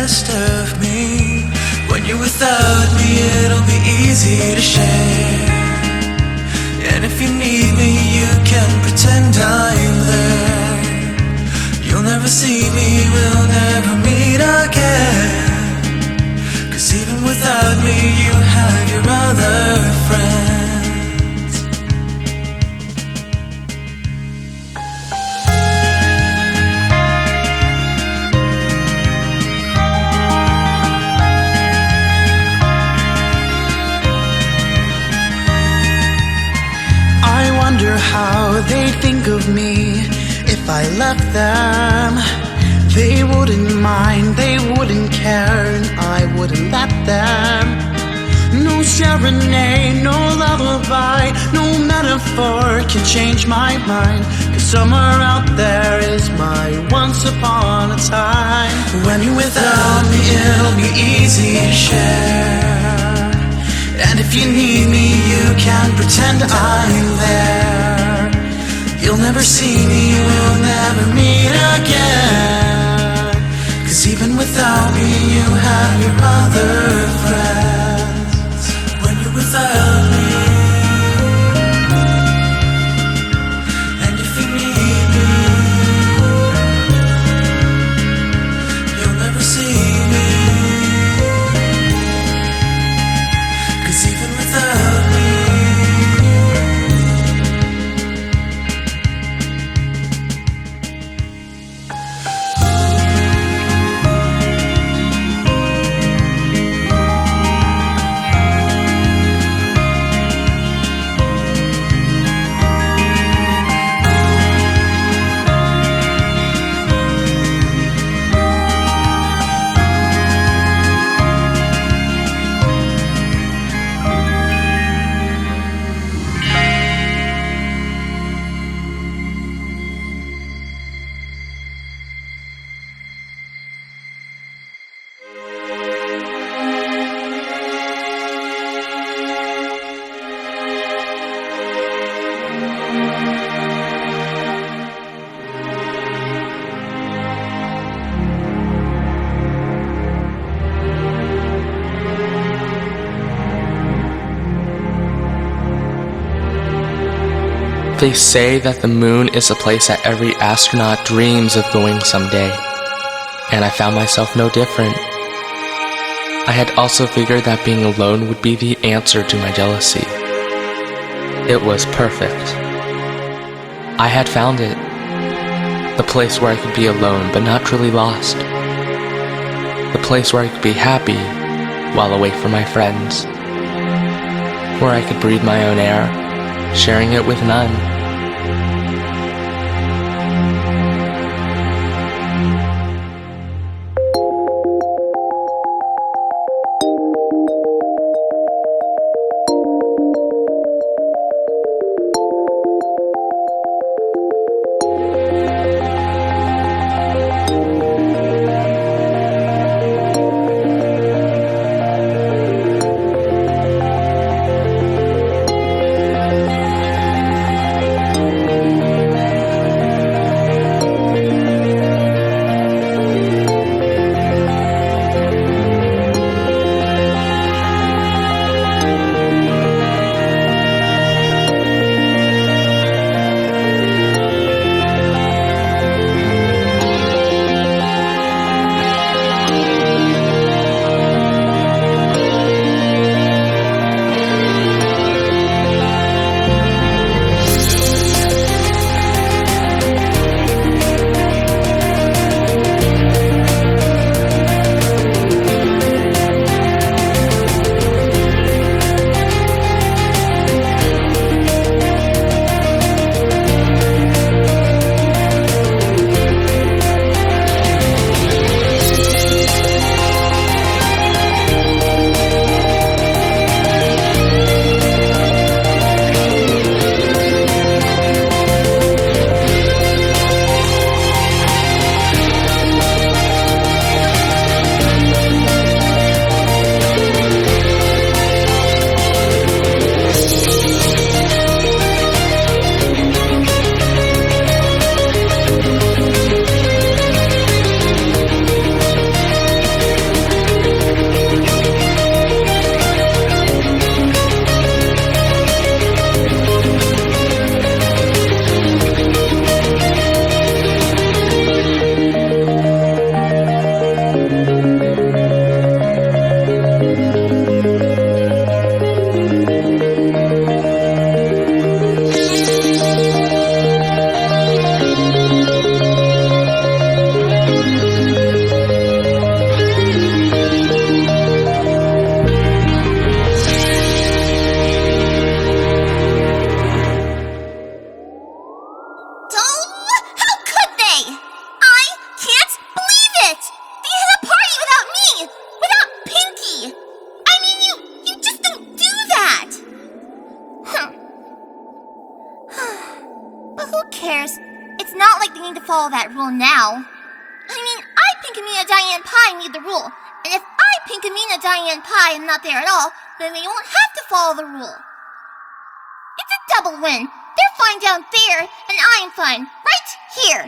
best of me. When you're without me, it'll be easy to share. And if you need me, you can pretend I'm there. You'll never see me, we'll never meet again. 'Cause even without me, you have your other friends. I wonder how they'd think of me if I left them. They wouldn't mind, they wouldn't care, and I wouldn't let them. No serenade, no lullaby, no metaphor can change my mind. 'Cause somewhere out there is my once upon a time. When you're without me, it'll be easy to share. And if you need me, you can pretend I'm there. You'll never see me, we'll never meet again. 'Cause even without me, you have your other friends. When you're without me, and if you need me, you'll never see me. 'Cause even without me, They say that the moon is a place that every astronaut dreams of going someday, and I found myself no different. I had also figured that being alone would be the answer to my jealousy. It was perfect. I had found it. The place where I could be alone but not truly lost. The place where I could be happy while away from my friends. Where I could breathe my own air, sharing it with none. cares? It's not like they need to follow that rule now. I mean, I, Pinkamena Diane Pie, need the rule. And if I, Pinkamena Diane Pie, am not there at all, then they won't have to follow the rule. It's a double win. They're fine down there, and I'm fine right here.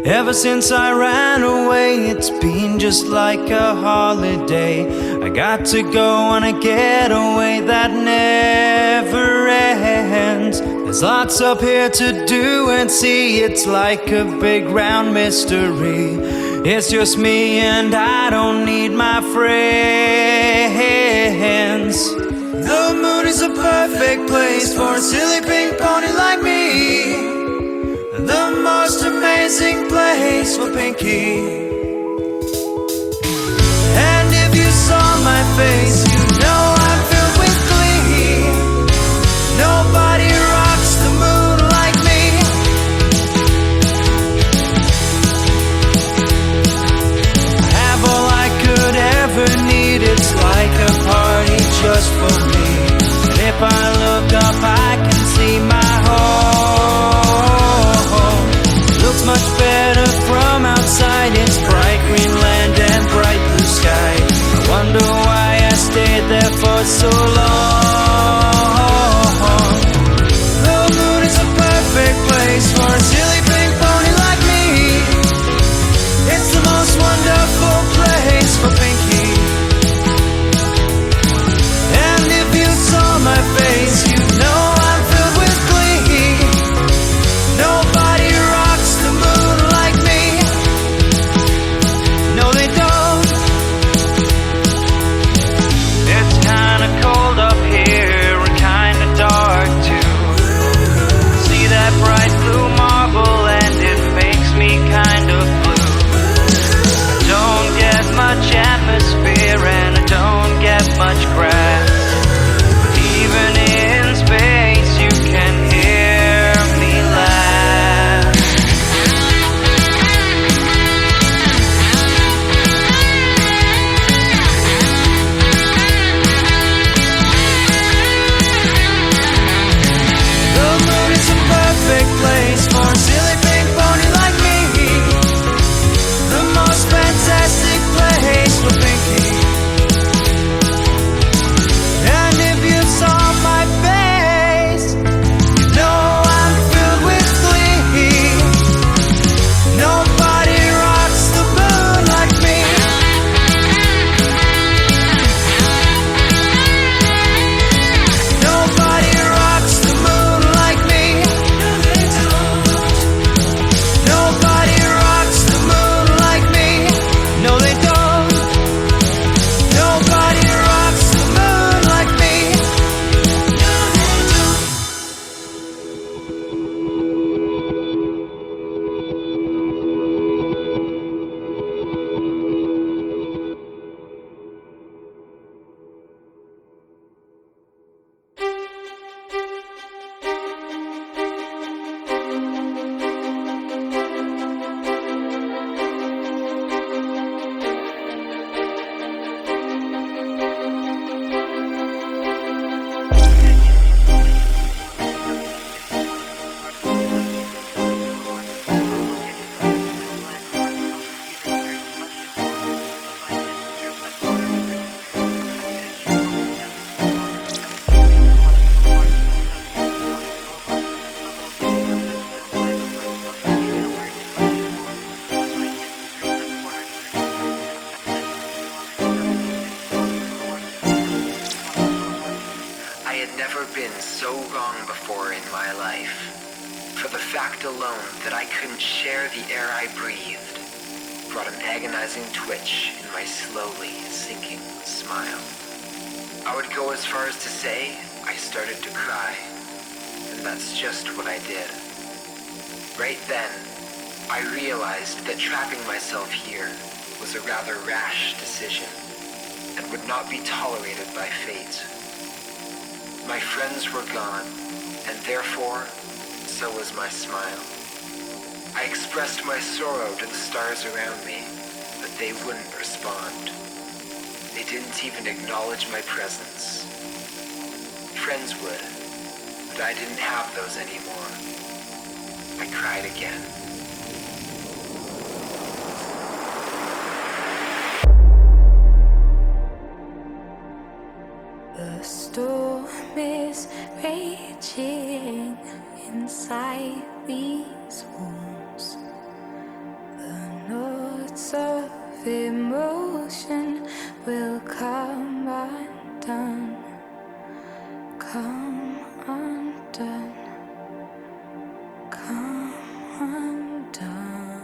Ever since I ran away, it's been just like a holiday. I got to go on a getaway that never ends. There's lots up here to do and see. It's like a big round mystery. It's just me and I don't need my friends. The moon is a perfect place for a silly pink pony like me. The most amazing place for Pinky. And if you saw my face, you know I'm filled with glee. Nobody rocks the moon like me. I have all I could ever need. It's like a party just for me. And if I look up, I can see my home. Looks much better from outside. It's bright green land and bright blue sky. I wonder why I stayed there for so long. The moon is a perfect place for a silly pink pony like me. It's the most wonderful place for Pinky. And if you saw my face, you know I'm filled with glee. Nobody rocks the moon like me. No, they don't. It's kinda cold up here and kinda dark too. See that bright blue marble and it makes me kind of blue. I don't get much atmosphere and I don't get much grass. But even in space you can hear me laugh. The moon is a perfect place for a silly pink pony like me. The most fantastic place for Pinky. And if you saw my face, you know I'm filled with glee. Nobody rocks the moon like me. Nobody rocks the moon like me. Nobody rocks the moon like me. No, they don't. Nobody rocks the moon like me. No, they don't. I had never been so wrong before in my life. For the fact alone that I couldn't share the air I breathed brought an agonizing twitch in my slowly sinking smile. I would go as far as to say I started to cry, and that's just what I did. Right then, I realized that trapping myself here was a rather rash decision and would not be tolerated by fate. My friends were gone, and therefore, so was my smile. I expressed my sorrow to the stars around me, but they wouldn't respond. They didn't even acknowledge my presence. Friends would, but I didn't have those anymore. I cried again. The storm is raging inside these walls. emotion will come undone. Come undone. Come undone.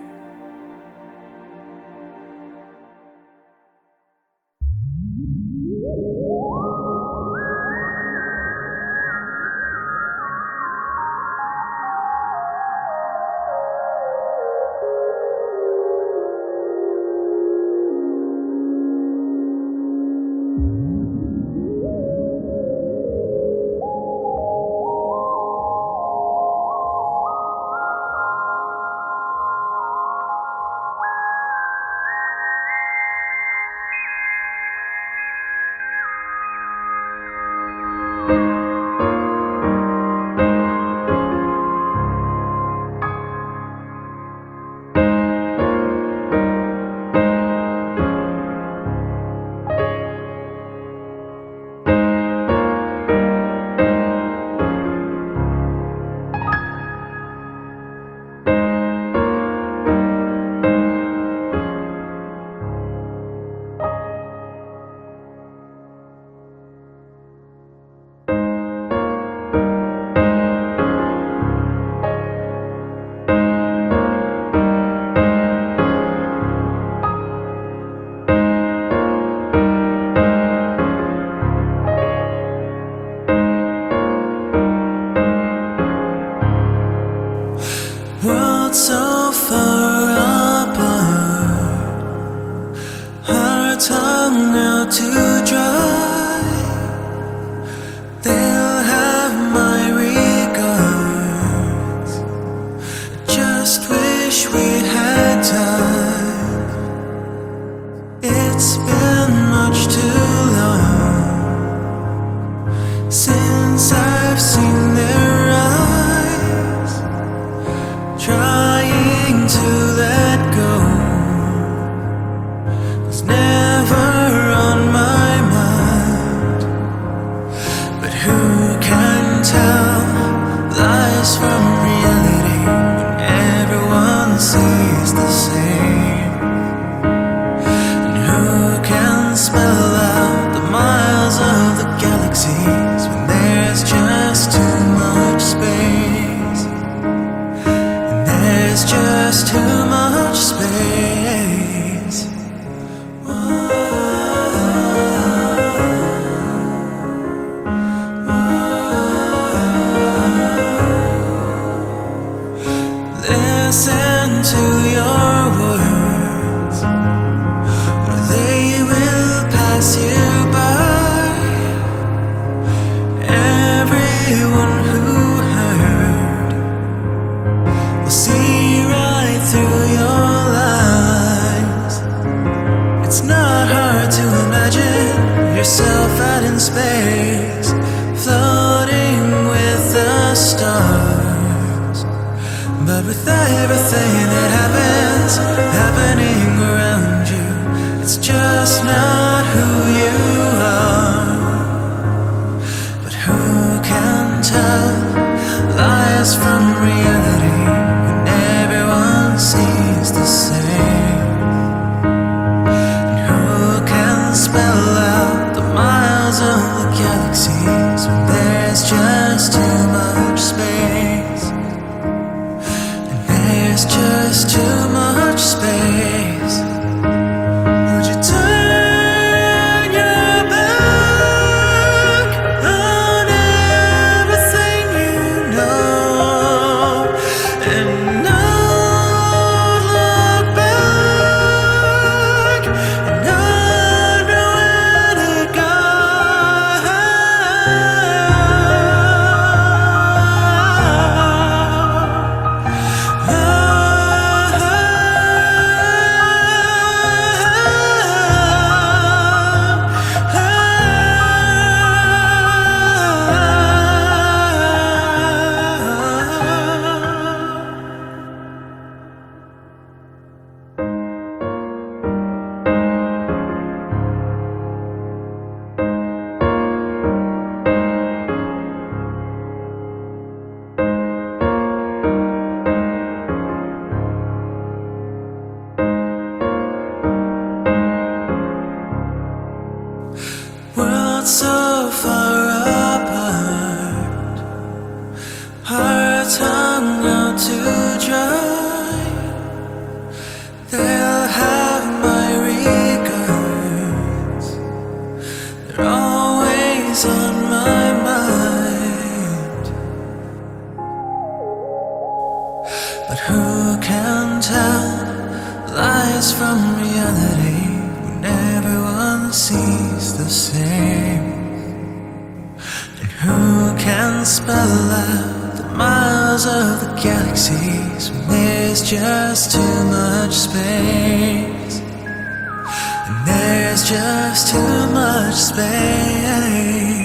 Worlds so far apart, hearts hung out to dry. They'll have my regards. Just wish we had time. It's been much too long since I've seen their eyes. Trying to let go was never on my mind. But who can tell lies from reality when everyone sees the same? And who can spell out the miles of the galaxies when there's just too much space? There's just too much space. Listen to your words, or they will pass you by. Everyone who heard will see right through your lies. It's not hard to imagine yourself out in space, floating with the stars. But with everything that happens happening around you, it's just not who you are. But who can tell lies from reality when everyone sees the same? And who can spell out the miles of the galaxies when there's just too much space? And there's just too much space. Would you turn your back on everything you know and not look back and not know where to go? far apart, hearts hung out to dry. They'll have my regards. They're always on my mind. But who can tell lies from reality when everyone sees the same? And who can spell out the miles of the galaxies when there's just too much space? And there's just too much space.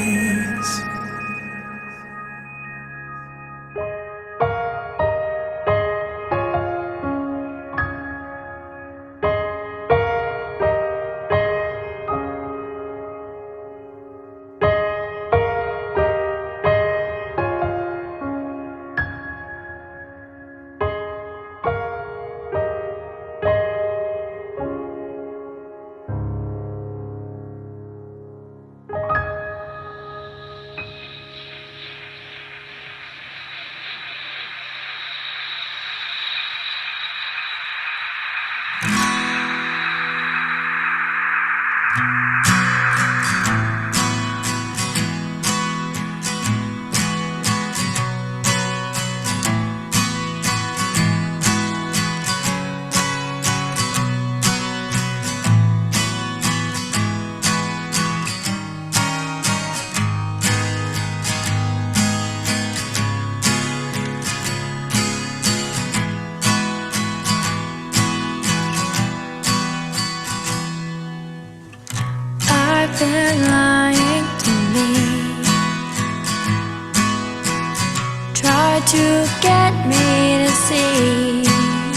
I've been lying to me, try to get me to see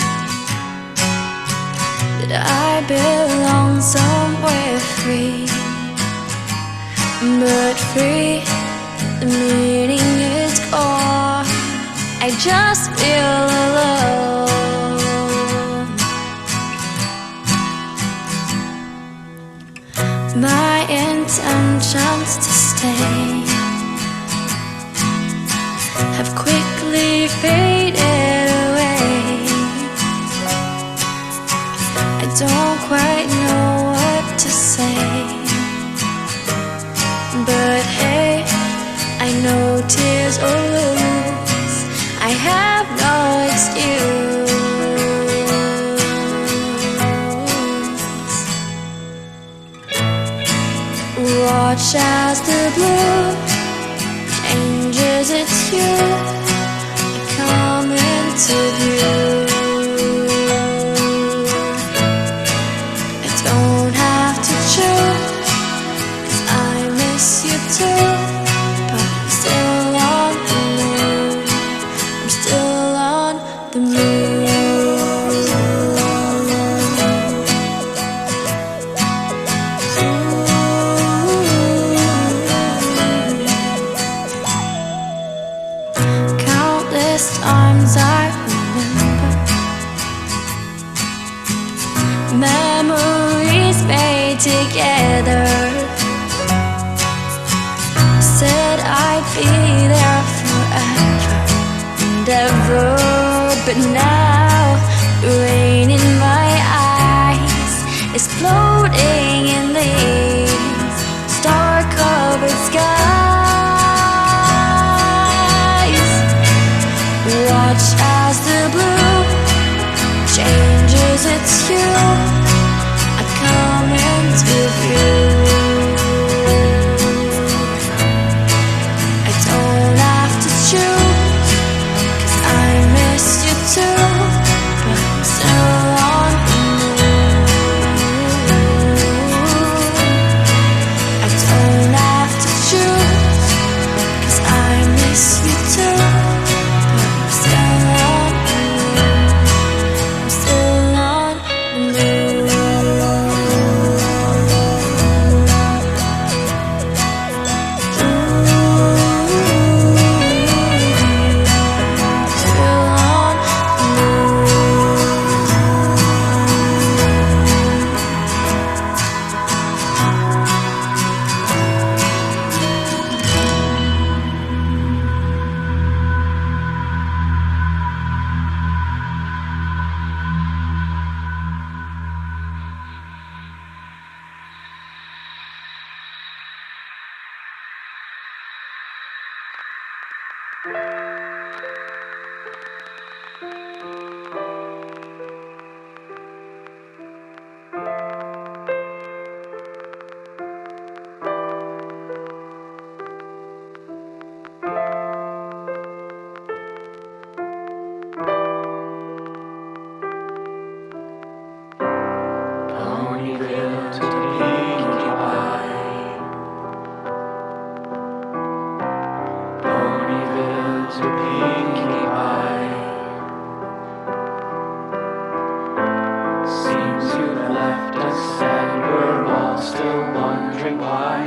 that I belong somewhere free. But free, the meaning is gone. I just feel alone. My intentions to stay have quickly faded away. I don't quite know what to say, but hey, I know tears or lose, I have no excuse. Watch as the blue changes its hue, I come into view. I don't have to choose, 'cause I miss you too. But I'm still on the moon, I'm still on the moon. Times I remember, memories made together. Said I'd be there forever and ever, but now the rain in my eyes is floating in these star-covered skies. Watch as the blue changes its hue, I come into view. I don't have to choose, 'cause I miss you too. Ponyville to Pinkie Pie. Ponyville to Pinkie Pie. Seems you've left us and we're all still wondering why.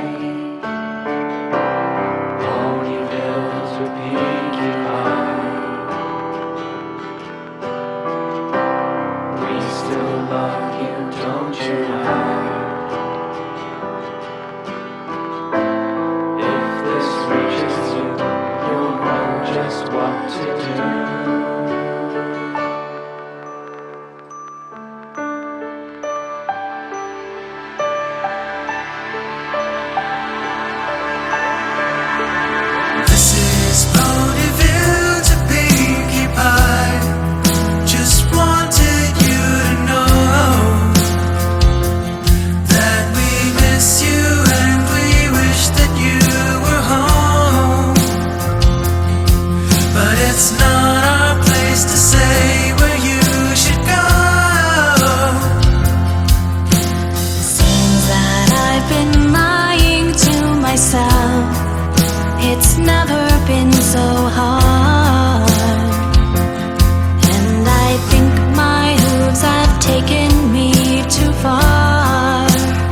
Ponyville to Pinkie Pie. We still love you, don't you hide. If this reaches you, you'll know just what to do. This is Ponyville to Pinkie Pie. Just wanted you to know that we miss you and we wish that you were home. But it's not our place to say where you should go. Seems that I've been lying to myself. It's never been so hard. And I think my hooves have taken me too far.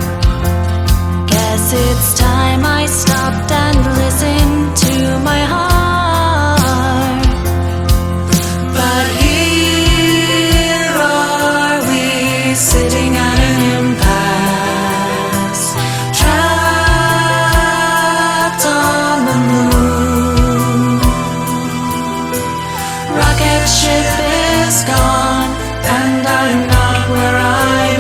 Guess it's time I stopped and listened to my heart. But here are we sitting at an impasse, trapped on the moon. Rocket ship is gone, and I'm not where I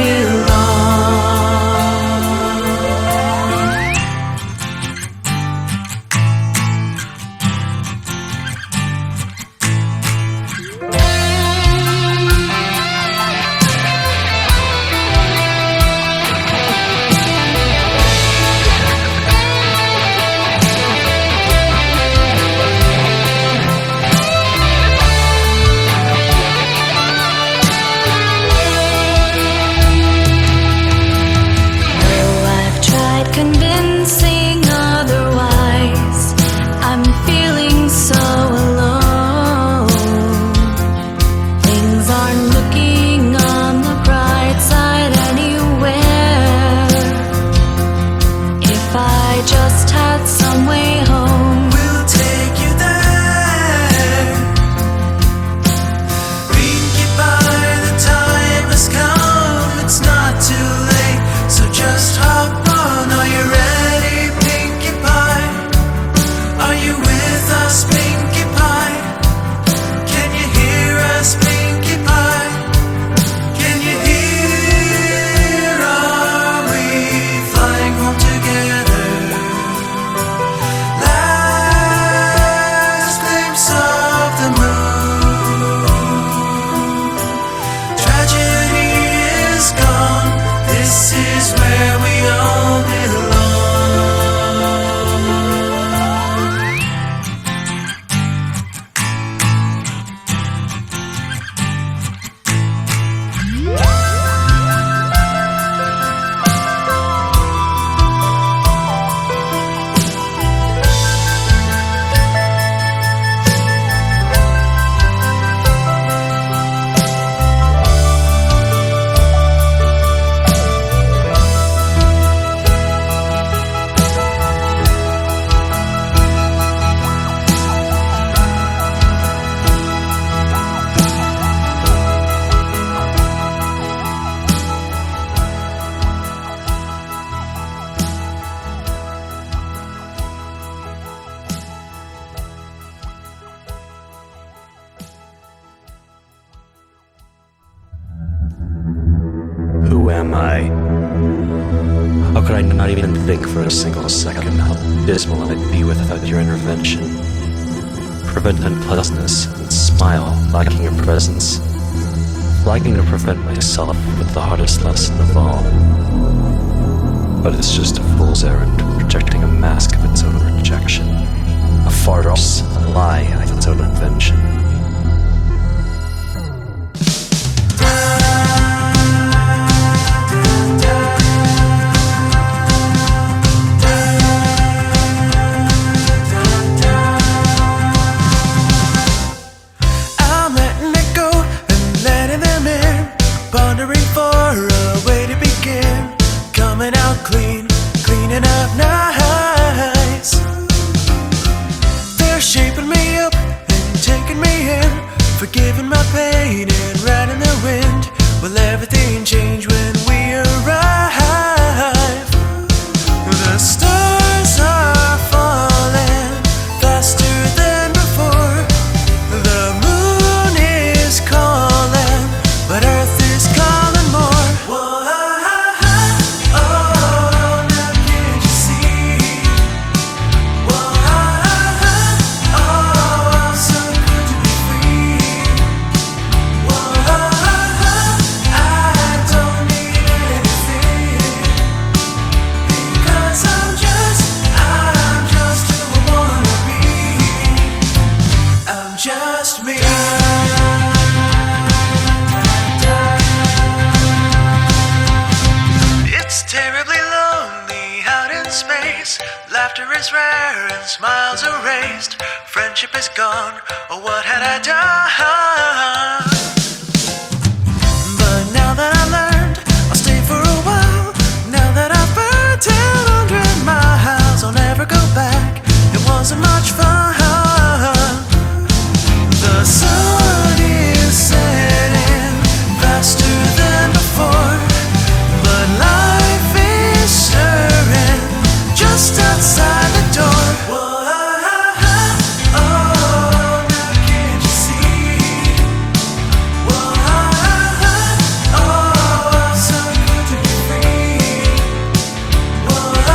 convincing otherwise. I'm feeling so alone. Things aren't looking on the bright side anywhere. If I just had some way home, We'll take you there. Pinkie Pie, the time has come. It's not too late, so just hop on. Are you ready, Pinkie Pie? Are you with us, Pinkie Pie? Can you hear us, Pinkie Pie? Can you hear? Are we flying home together? Last glimpse of the moon. Tragedy is gone. This is where we all belong. Who am I? How could I not even think for a single second how dismal I'd be without your intervention? prevent unpleasantness and smile, lacking your presence, flagging to prevent myself with the hardest lesson of all. But it's just a fool's errand, projecting a mask of its own rejection, a farce, a lie of its own invention. I'm letting it go and letting them in, pondering for a way to begin, coming out clean, cleaning up nice. They're shaping me up and taking me in, forgiving my pain and riding the wind. Will everything change when we arrive? The stars are falling faster than before. The moon is calling, but Earth is calling more. Whoa, oh, now can't you see? Whoa, oh, so good to be free. Whoa, I don't need anything, because I'm just who I wanna be. I'm just me. It's terribly lonely out in space. Laughter is rare and smiles erased. Friendship is gone, or what had I done? But now that I learned, I'll stay for a while. Now that I've burned 1,000 miles, I'll never go back. It wasn't much fun. The sun is setting faster than before, but life is stirring just outside the door. Whoa, oh, now can't you see? Whoa, oh, so good to be free. Whoa,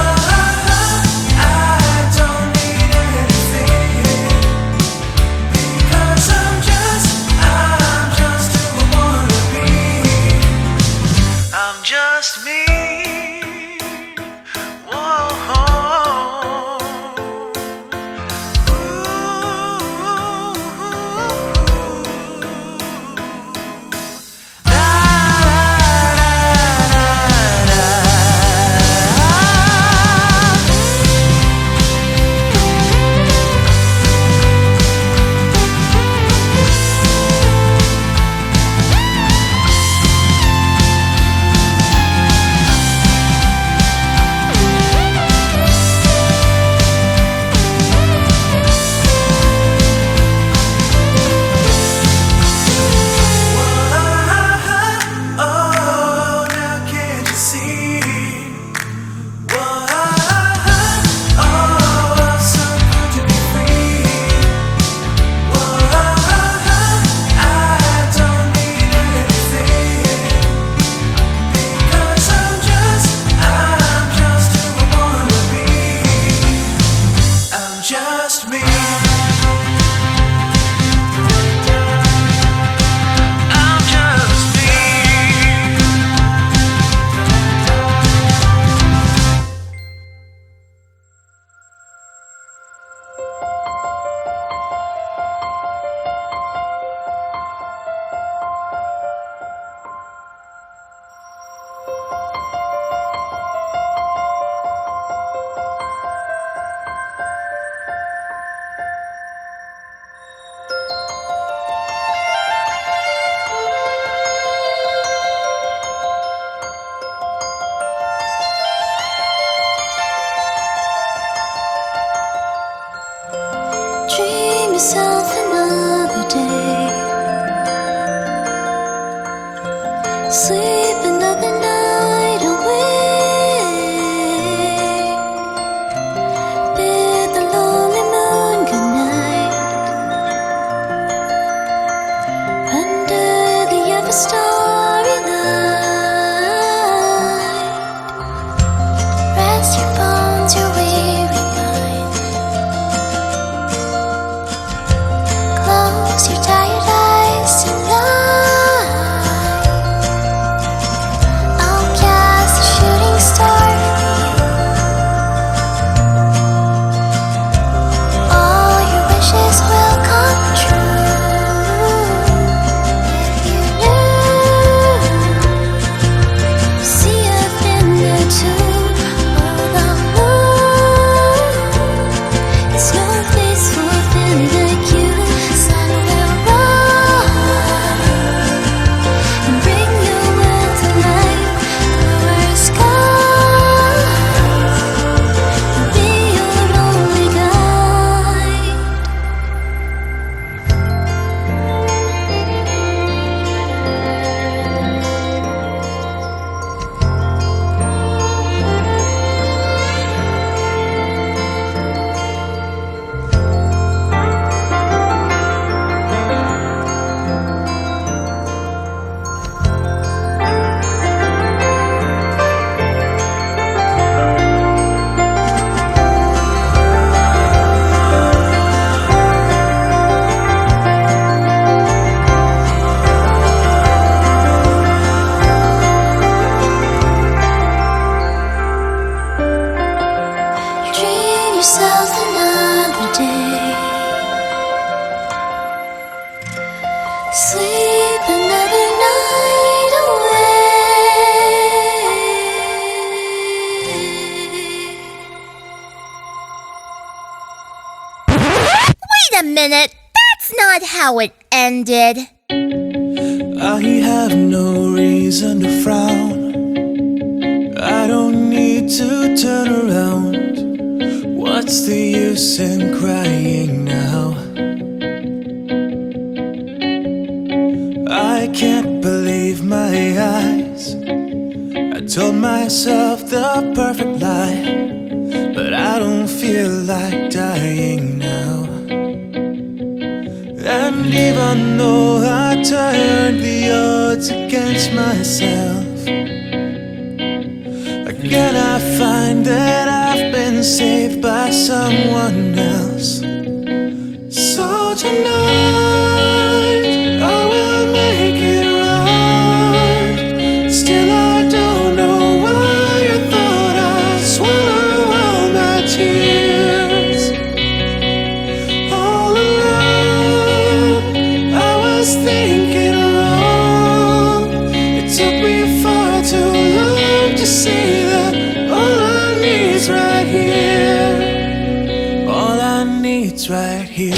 I don't need anything, because I'm just who I wanna be. I'm just me. Whoa. Oh, now can't you see? Whoa, oh, so good to be free. Whoa, I don't need anything, because I'm just who I wanna be. I'm just me. I'm just me. Dream yourself another day. Sleep another night away. Bid the lonely moon goodnight. Under the ever starry light. Rest your bones, your weary mind. Wait a minute, that's not how it ended. I have no reason to frown. I don't need to turn around. What's the use in crying now? I can't believe my eyes. I told myself the perfect lie, but I don't feel like dying now. And even though I turned the odds against myself, again I find that I've been saved by someone else. So tonight I will make it right. Still I don't know why I thought I'd swallow all my tears. All alone I was thinking wrong. It took me far too long to see that all I need's right here. All I need's right here.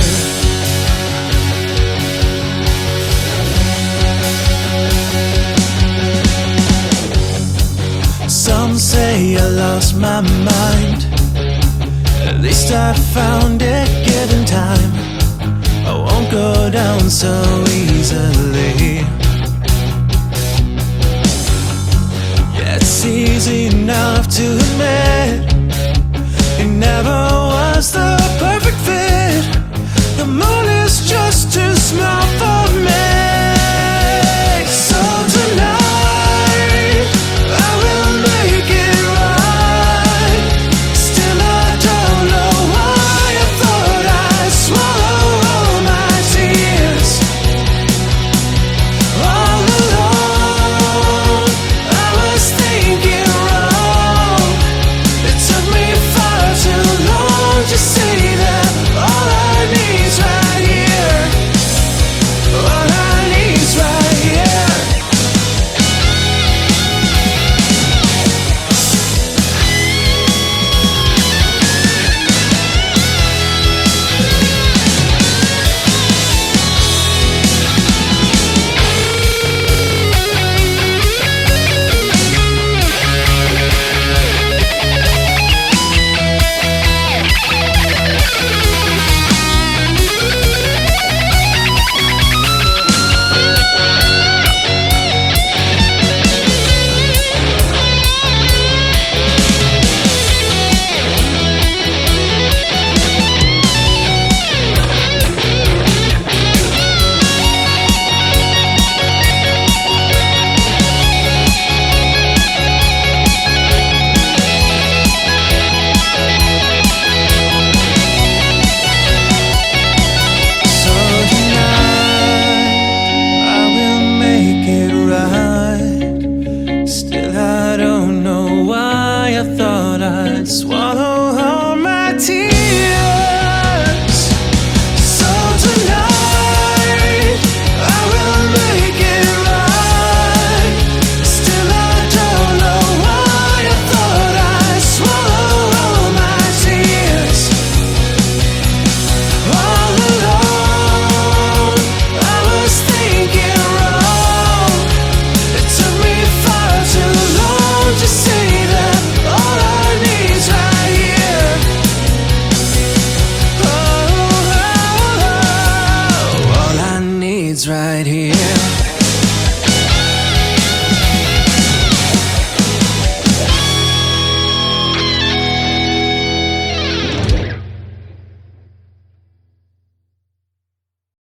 Some say I lost my mind. At least I found it given time. I won't go down so easily. Yeah, it's easy enough to admit it never